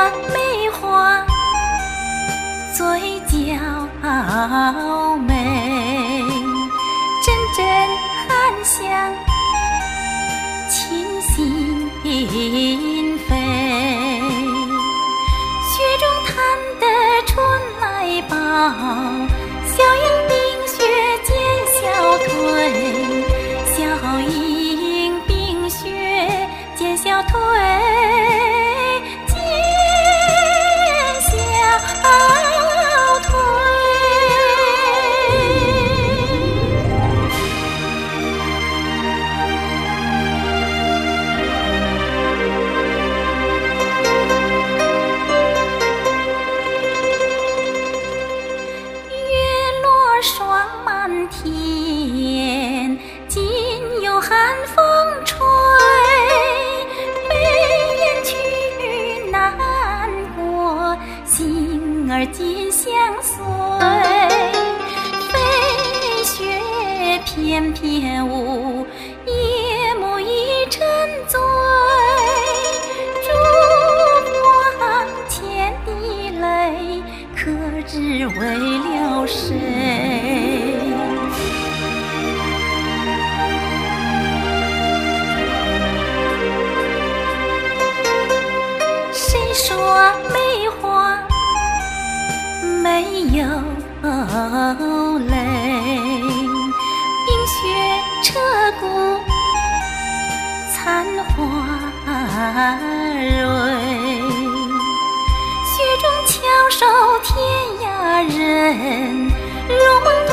梅花嘴角美，阵阵含香沁心扉。雪中探得春来报，小羊冰雪见小腿，小鹰冰雪见小腿，见小腿。月落霜满天，今有寒风吹。悲雁去南国，星儿今相随。飞雪翩翩舞，夜幕已沉醉。烛光前的泪，可知为了谁？谁说梅花没有泪？冰雪彻骨，残花蕊。雪中翘首天涯人，如梦